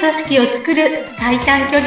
組織を作る最短距離。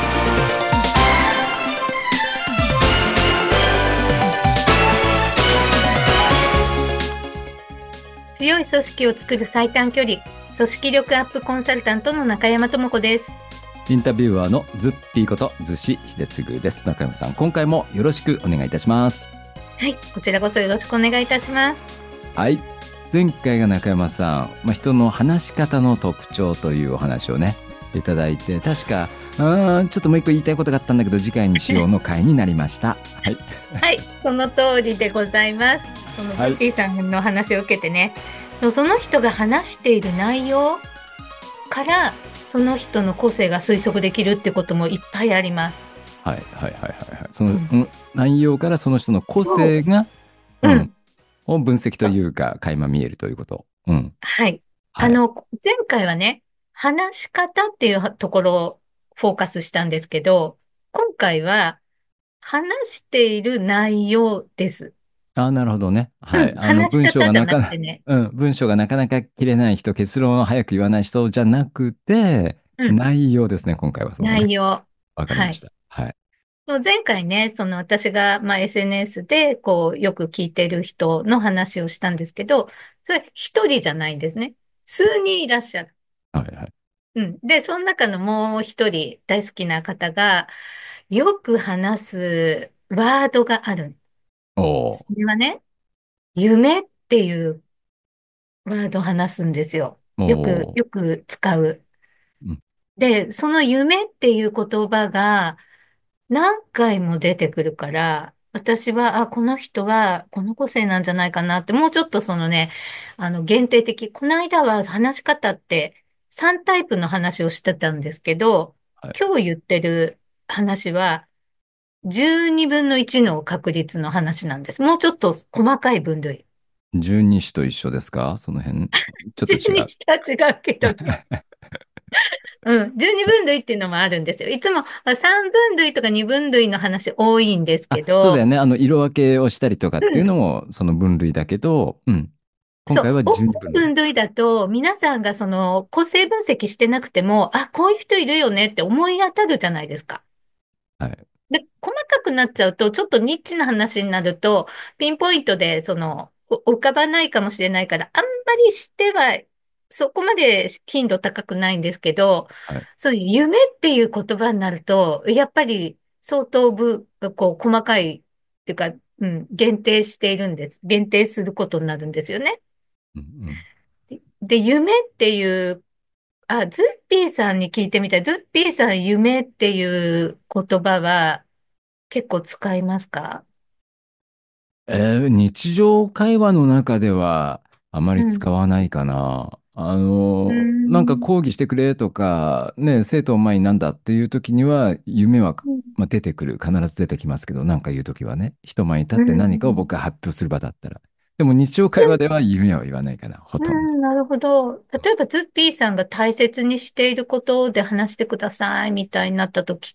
強い組織を作る最短距離、組織力アップコンサルタントの中山智子です。 インタビュアーのズッピーこと逗子秀次です。中山さん、今回もよろしくお願いいたします。 はい、こちらこそよろしくお願いいたします。 はい、前回が中山さん、人の話し方の特徴というお話をねいただいて、確かちょっともう一個言いたいことがあったんだけど次回にしようの回になりましたはい、 はい、その通りでございます。そのズッピーさんの話を受けてね、その人が話している内容からその人の個性が推測できるってこともいっぱいあります。 はいはいはいはいはい。その、内容からその人の個性が、を分析というか垣間見えるということ。 はい。 はい。 前回はね、話し方っていうところをフォーカスしたんですけど、今回は話している内容です。 なるほどね。はい。 話し文章方じゃがなかな、 なくてね。 文章がなかなか切れない人、結論を早く言わない人じゃなくて、 うん、 内容ですね、今回はそのね。 内容。はい。 わかりました。はい。 前回ね、私が、SNS で、よく聞いてる人の話をしたんですけど、それ一人じゃないんですね。数人いらっしゃる。 はいはい。 で、その中のもう一人大好きな方が、よく話すワードがある。そおー。 れはね、夢っていうワードを話すんですよ。 おー。 よく使う。 うん。 で、その夢っていう言葉が何回も出てくるから、私は、この人はこの個性なんじゃないかなって、もうちょっとそのね、限定的。この間は話し方って3タイプの話をしてたんですけど、 はい。 今日言ってる話は12分の1の確率の話なんです。もうちょっと細かい分類。 十二支と一緒ですか、その辺。ちょっと違 12 う。 とは違うけどね。12分類っていうのもあるんですよ。いつも3分類とか2分類の話多いんですけど、 そうだよね。色分けをしたりとかっていうのも、その分類だけど、今そう、 回は大きい十二分類。 分類だと、皆さんがその個性分析してなくても、こういう人いるよねって思い当たるじゃないですか。 はい。 で、細かくなっちゃうと、ちょっとニッチな話になると、ピンポイントで、浮かばないかもしれないから、あんまりしては、そこまで頻度高くないんですけど、 はい。 そういう夢っていう言葉になると、やっぱり相当細かいっていうか、限定しているんです。限定することになるんですよね。 うんうん。 で、夢っていう、ズッピーさんに聞いてみたい。ズッピーさん、夢っていう言葉は結構使いますか？ 日常会話の中ではあまりうん。 使わないかな。 うーなんかん。 講義してくれとか、ね、生徒を前になんだっていう時には、夢は、 うん。 出てくる。必ず出てきますけど、なんか言う時はね、人前に立うって何かをん。 僕が発表する場だったら。でも日常会話では夢は言わないかな、ほとんど。 なるほど。例えば、ズッピーさんが大切にしていることで話してくださいみたいになった時って、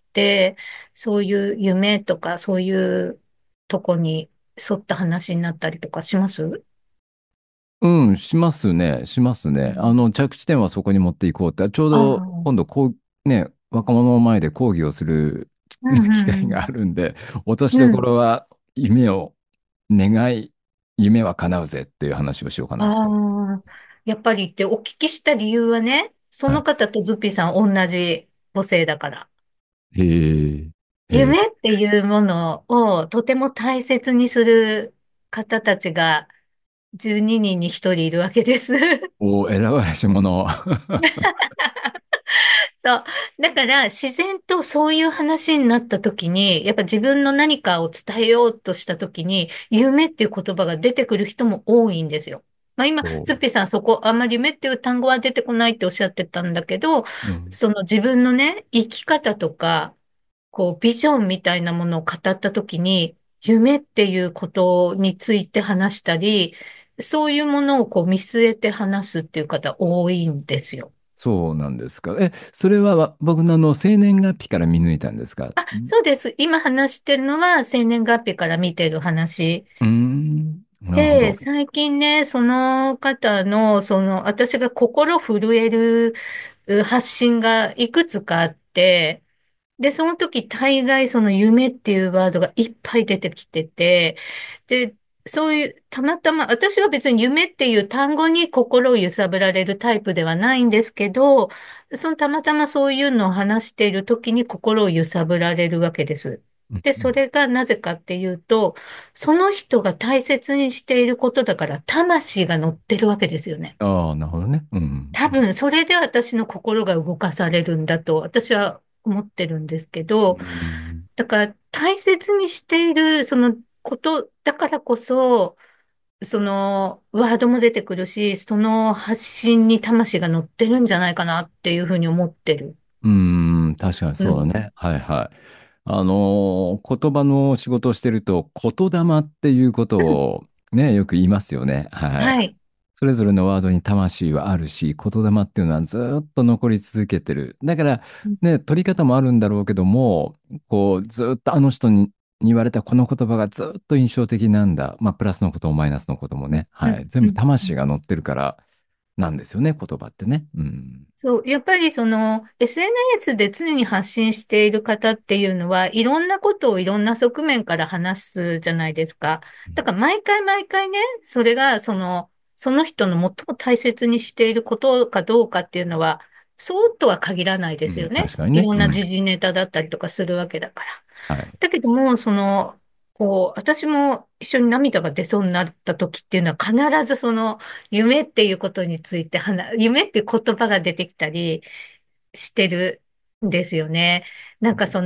そういう夢とか、そういうとこに沿った話になったりとかします？ うん、しますね、しますね。 うん。 着地点はそこに持っていこうって、ちょうあど今あ。 度ね、若者の前で講義をするうん、 機会があうん、 るんで、落としうん。 どうん。 ころは夢を願い、夢は叶うぜっていう話をしようかなと。 ああ、やっぱりってお聞きした理由はね、そはい。 の方とズッピーさん同じ母性だから。 へえ、へえ、 夢っていうものをとても大切にする方たちが12人に1人いるわけです。 選ばれし者。 そう。だから自然とそういう話になった時に、やっぱ自分の何かを伝えようとした時に、夢っていう言葉が出てくる人も多いんですよ。今、 おツッピーさんそこ、あんまり夢っていう単語は出てこないっておっしゃってたんだけど、 うん、 その自分のね、生き方とか、ビジョンみたいなものを語ったときに、夢っていうことについて話したり、そういうものを見据えて話すっていう方多いんですよ。 そうなんですか。それは僕の生年月日から見抜いたんですか？ そうです。今話してるのは生年月日から見てる話。 なるほで、 ど。 最近ね、その方の、私が心震える発信がいくつかあって、で、その時大概その夢っていうワードがいっぱい出てきてて、で、そういう、たまたま、私は別に夢っていう単語に心を揺さぶられるタイプではないんですけど、そのたまたまそういうのを話している時に心を揺さぶられるわけです。で、そうんうん。 れがなぜかっていうと、その人が大切にしていることだから、魂が乗ってるわけですよね。 ああ、なるほどね。うん。 多分、それで私の心が動かされるんだと、私は思ってるんですけうど、 ん。 だから大切にしているそのことだからこそ、そのワードも出てくるし、その発信に魂が乗ってるんじゃないかなっていうふうに思ってる。 うーん、確かにうん。 そうだね。はいはい。言葉の仕事をしてると、言霊っていうことうん。 をね、よく言いますよね。はい。 はい。 それぞれのワードに魂はあるし、言霊っていうのはずーっと残り続けてる。だから、 うん、 ね、取り方もあるんだろうけども、こう、ずーっとあの人に言われたこの言葉がずーっと印象的なんだ。まあ、プラスのこともマイナスのこともね。 うん、 はい。全部うん。 魂が乗ってるからなんですよね、言葉ってね。うん。 そう、やっぱりその SNS で常に発信している方っていうのは、いろんなことをいろんな側面から話すじゃないですか。だから毎回毎回ね、それがその人の最も大切にしていることかどうかっていうのは、そうとは限らないでうん、 すよね。 確かにね。 いろんなうん。 時事ネタだったりとかするわけだから。 はい。 だけども、私も一緒に涙が出そうになった時っていうのは必ずその夢っていうことについて夢っていう言葉が出てきたりしてるんですよね。なんか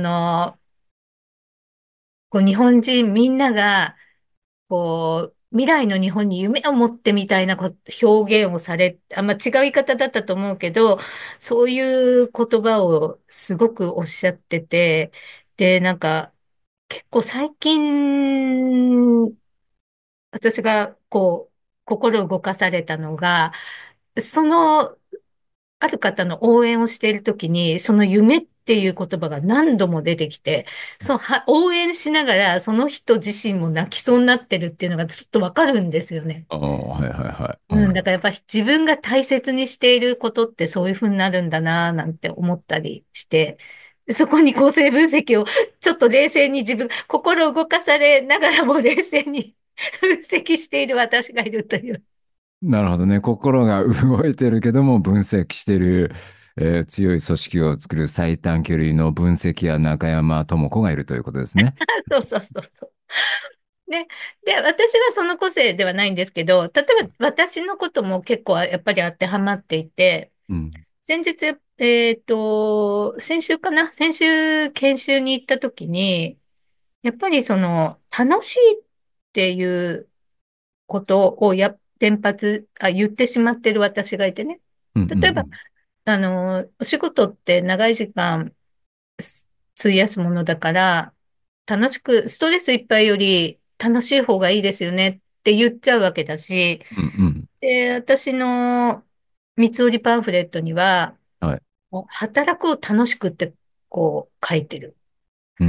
日本人みんなが未来の日本に夢を持ってみたいな表現をされ、違う言い方だったと思うけど、そういう言葉をすごくおっしゃってて、で、なんか、結構最近、私が心動かされたのが、その、ある方の応援をしているときに、その夢っていう言葉が何度も出てきて、応援しながらその人自身も泣きそうになってるっていうのがちょっとわかるんですよね。 ああ、はいはいはい。ううん、だかん。 らやっぱり自分が大切にしていることってそういうふうになるんだなぁなんて思ったりして、そこに構成分析をちょっと冷静に心を動かされながらも冷静に分析している私がいるという。 なるほどね。心が動いてるけども分析してる、強い組織を作る最短距離の分析や中山智子がいるということですね。 そうそうそうそう。ね。で、私はその個性ではないんですけど、例えば私のことも結構やっぱり当てはまっていて、 うん。 先日、先週かな先週研修に行った時に、やっぱり楽しいっていうことを言ってしまってる私がいてね。 うんうんう例えば、 ん。 お仕事って長い時間費やすものだから、ストレスいっぱいより楽しい方がいいですよねって言っちゃうわけだし、 うんうん。 で、私の三つ折りパンフレットには、 はい。 もう働くを楽しくって書いてる。 うん。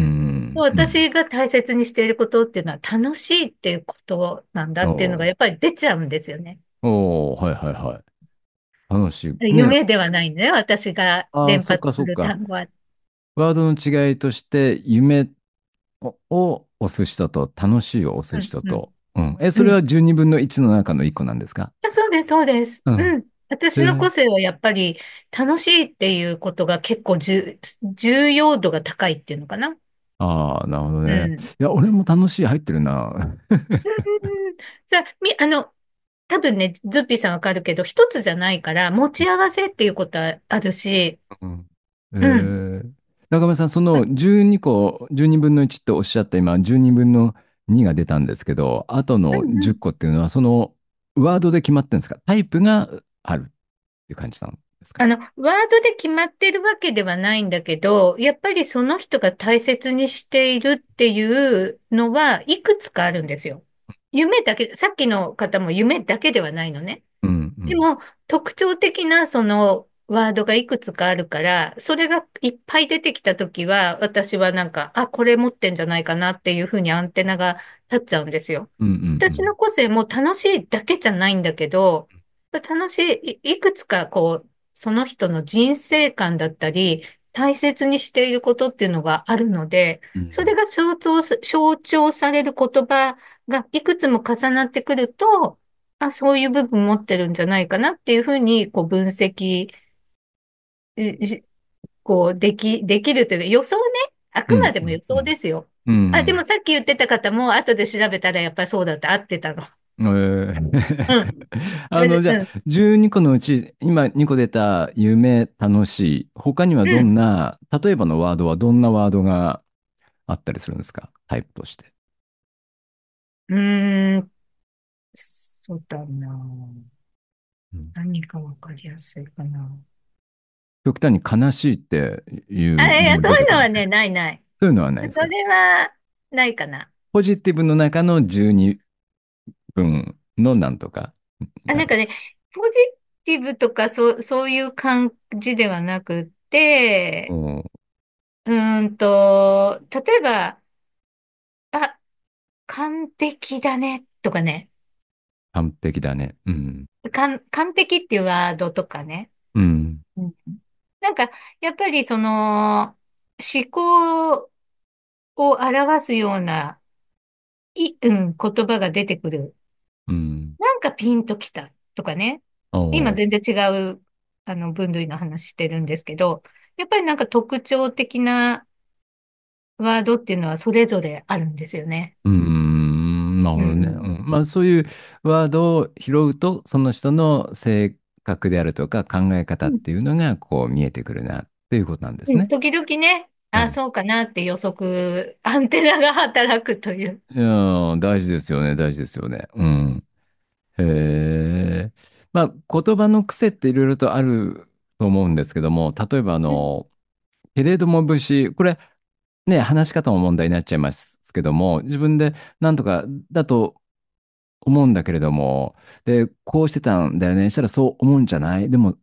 うん。 私が大切にしていることっていうのは楽しいっていうことなんだっていうのがおーやっぱり出ちゃうんですよね。 おー、はいはいはい。楽しい。ね。 夢ではないね。私がああ、 連そっか発するそっか。 単語は。 ワードの違いとして、夢を押す人と楽しいを押すうん、うん、 人と。うん。そうん。 れは12分の1の中の1個なんですか？ そうです、そうです。 うん。 うん。私の個へえ。 性はやっぱり楽しいっていうことが結構重要度が高いっていうのかな。 ああ、なるほどね。 うん。 いや、俺も楽しい入ってるな。 うん。さあ、多分ね、ズッピーさんわかるけど、一つじゃないから、持ち合わせっていうことはあるし、 うん。 うん。 中村さん、そあ、 の12個、12分の1っておっしゃった今、12分の2が出たんですけど、あとの10 うんうん。 個っていうのは、そのワードで決まってるんですか？タイプがあるっていう感じなんですか？ ワードで決まってるわけではないんだけど、やっぱりその人が大切にしているっていうのはいくつかあるんですよ。さっきの方も夢だけではないのね。 うんうん。 でも、特徴的なそのワードがいくつかあるから、それがいっぱい出てきたときは、私はなんか、あ、これ持ってんじゃないかなっていうふうにアンテナが立っちゃうんですよ。 うんうんうん。 私の個性も楽しいだけじゃないんだけど、楽しい、いくつかその人の人生観だったり、大切にしていることっていうのがあるので、 うん。 それが象徴される言葉がいくつも重なってくると、あ、そういう部分持ってるんじゃないかなっていうふうに、こう分析、しできるというか、予想ね。あくまうん。うん。 でも予想ですよ。 うあ、でん。 もさっき言ってた方も、後で調べたらやっぱりそうだって合ってたの。うん。 じゃあ、 うん。 12個のうち、今2個出た夢、楽しい。他にはどうん。 んな、例えばのワードはどんなワードがあったりするんですか？タイプとして。 うーん。そうだな。 うん、 何かわかりやすいかな。 極端に悲しいっていあ、いや、 うのもそう出てくるんですか？ いうのはね、ないない。 そういうのはないですか？ それは、ないかな。 ポジティブの中の12分のなんとかあ、なんかね、 なんですか？ ポジティブとか、そういう感じではなくって、 うん、 例えば、あ、完璧だね、とかね。 完璧だね。うん。 完璧っていうワードとかね。 うん。 うん。なんか、やっぱり思考を表すような、言葉が出てくる。 うん。 なんかピンときたとかね。今おー。 全然違う、分類の話してるんですけど、やっぱりなんか特徴的なワードっていうのはそれぞれあるんですよね。 なるほどね。 うん。 うん。まあそういうワードを拾うと、その人の性格であるとか考え方っうん。 ていうのがこう見えてくるなっていうことなんですね。 時々ね、あ、 はい。 そうかなって予測、アンテナが働くという。 いやー、大事ですよね、大事ですよね。うん。へえ。まあ言葉の癖っていろいろとあると思うんですけども、例えばうん。 けれども節、これね、話し方も問題になっちゃいますけども、自分でなんとかだと思うんだけれども、で、こうしてたんだよね。したらそう思うんじゃない？でも、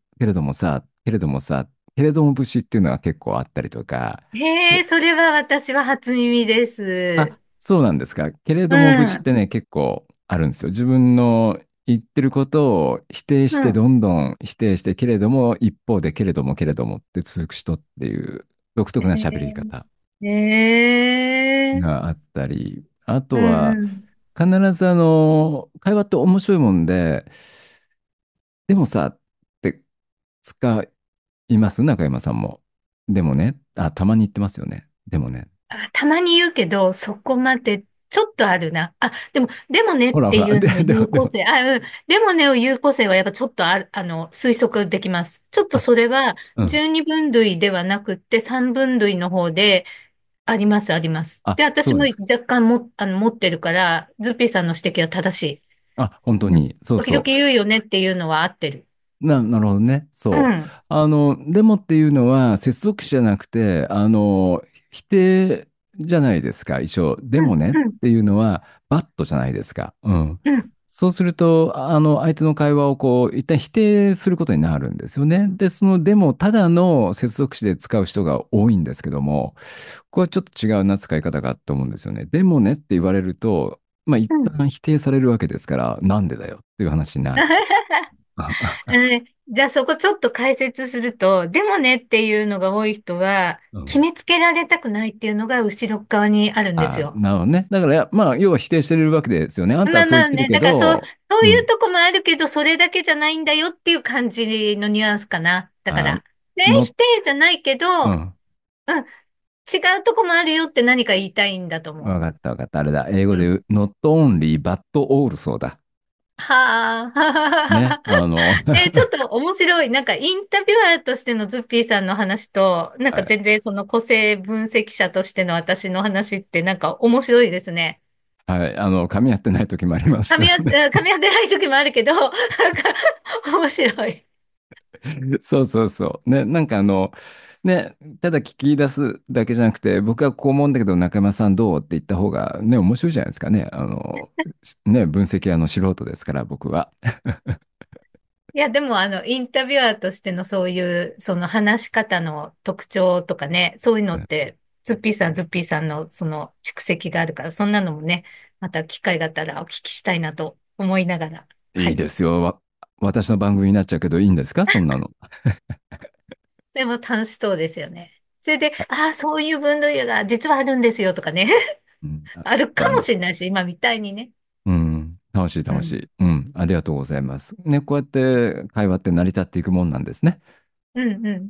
けれども節っていうのが結構あったりとか、で、 へえ、それは私は初耳であ、 す。 そうなんですか。けれうども節っん。 てね、結構あるんですよ。自分の言ってることを否定して、 うん。 どんどん否定して、けれども、一方でけれどもって続く人っていう独特な喋り方へえ。 があったり、あうとは、 んうん。 必ず会話って面白いもんで、でもさ、って使います中山さんも。でもね、あ、たまに言ってますよね。でもね。 あ、たまに言うけど、そこまでちょっとあるな。あ、でもねっほらほら、 ていうのをでも、でも、 有効性。あ、うん。でもねを有効性はやっぱちょっとある、推測できます。ちょっとあ、 それはうん。 12分類ではなくって3分類の方であります、あります。 あ、 で、私もそうですか。 若干持ってるから、ズッピーさんの指摘は正しい。 あ、本当うん。 に。そう時々 そ言うよねっていうのは合ってる。 なるほどね。そう。 うん。 でもっていうのは、接続詞じゃなくて、否定じゃないですか。一緒。でうん。 もねっうん。 ていうのは、バットじゃないですか。うん。 うん。 そうすると、相手の会話をこう、一旦否定することになるんですよね。で、でも、ただの接続詞で使う人が多いんですけども、これはちょっと違うな使い方があると思うんですよね。でもねって言われると、まあ、一うん。 旦否定されるわけですから、なんでだよっていう話になると。 じゃあそこちょっと解説すると、でもねっていうのが多い人は、 うん。 決めつけられたくないっていうのが後ろ側にあるんですあ、 よ。 なるほどね。だから、まあ、要は否定してるわけですよね。あんたはそう言ってるまあまあね、 けだからど、 そういううん。 とこもあるけど、それだけじゃないんだよっていう感じのニュアンスかな。だかあ、 ら、否の、 定じゃないけど、 うん。 うん、違うとこもあるよって何か言いたいんだと思わかったわかった。あれだ。英語う。うん。 で言う、not only but also だ。 はね。 あ。ちょっと面白い。なんかインタビュアーとしてのズッピーさんの話と、なんはい。 か全然その個性分析者としての私の話ってなんか面白いですね。 はい。噛み合ってない時もありますけどね。 噛み合ってない時もあるけど、なんか面白い。 そうそうそう。ね。なんかね、ただ聞き出すだけじゃなくて、僕はこう思うんだけど、中山さんどうって言った方がね、面白いじゃないですかね。ね、分析素人ですから、僕は。 いや、でもインタビュアーとしてのそういう、その話し方の特徴とかね、そういうのって、ズッピーさんのその蓄積があるから、そんなのもね、また機会があったらお聞きしたいなと思いながら。はいいい。 ですよ。 私の番組になっちゃうけどいいんですか、そんなの。 でも楽しそうですよね。それで、ああ、そういう分類が実はあるんですよとかね。 うん、 あるかもあの、 しれないし、今みたいにね。 うん、楽しいうん。 楽しい。うん、ありがとうございます。ね、こうやって会話って成り立っていくもんなんですね。 うんうん。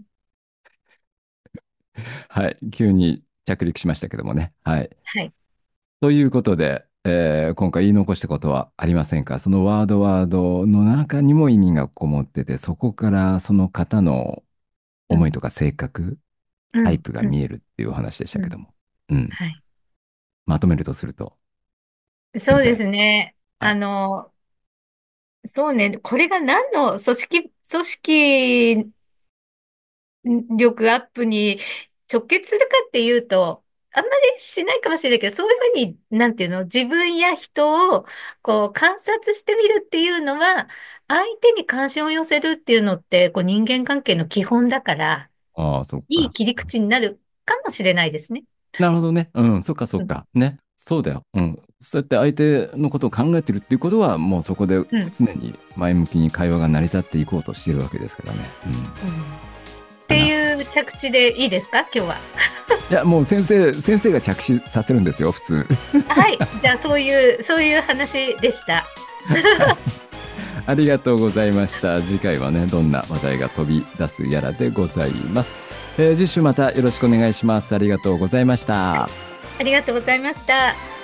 はい、急に着陸しましたけどもね。はい。 はい。 ということで、今回言い残したことはありませんか？そのワードの中にも意味がこもってて、そこからその方のうん。 思いとか性格、 うん。 タイプがうん。 見えるっていうお話でしたうん。 けども。うん。 はい。 まとめるとすると、先生。 そうですね。 はい。 そうね。これが何の組織力アップに直結するかっていうと、あんまりしないかもしれないけど、そういうふうに、なんていうの、自分や人をこう観察してみるっていうのは、相手に関心を寄せるっていうのって、こう人間関係の基本だから、 ああ、そっか。 いい切り口になるかもしれないですね。 なるほどね。うん、そっかそうん。 っか。ね。そうだよ。うん。そうやって相手のことを考えてるっていうことは、もうそこでうん。 常に前向きに会話が成り立っていこうとしてるわけですからね。うん。 うん。ってかな。 いう着地でいいですか、今日は？ いや、もう先生が着手させるんですよ、普通。 はい。じゃあ、そういう話でした。 はい。ありがとうございました。次回はね、どんな話題が飛び出すやらでございます。次週またよろしくお願いします。ありがとうございました。 ありがとうございました。